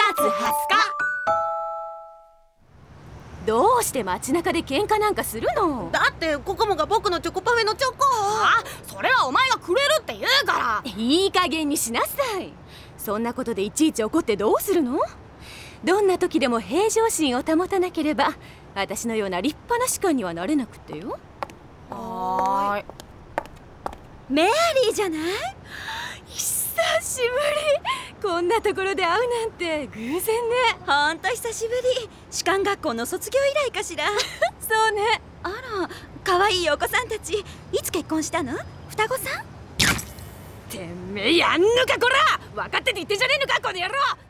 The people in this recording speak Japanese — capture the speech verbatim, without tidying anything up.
つはつか。どうして街中で喧嘩なんかするの？ だってココモが僕のチョコパフェのチョコを。 あ、それはお前がくれるって言うから。 いい加減にしなさい。そんなことでいちいち怒ってどうするの？どんな時でも平常心を保たなければ私のような立派な士官にはなれなくてよ。 はーい。 メアリーじゃない？ 久しぶり。こんなところで会うなんて偶然ね。 ほんと久しぶり。士官学校の卒業以来かしら。 そうね。 あら、可愛いお子さんたちいつ結婚したの？双子さん？ てめえやんのかこら。分かってて言ってんじゃねえのかこの野郎。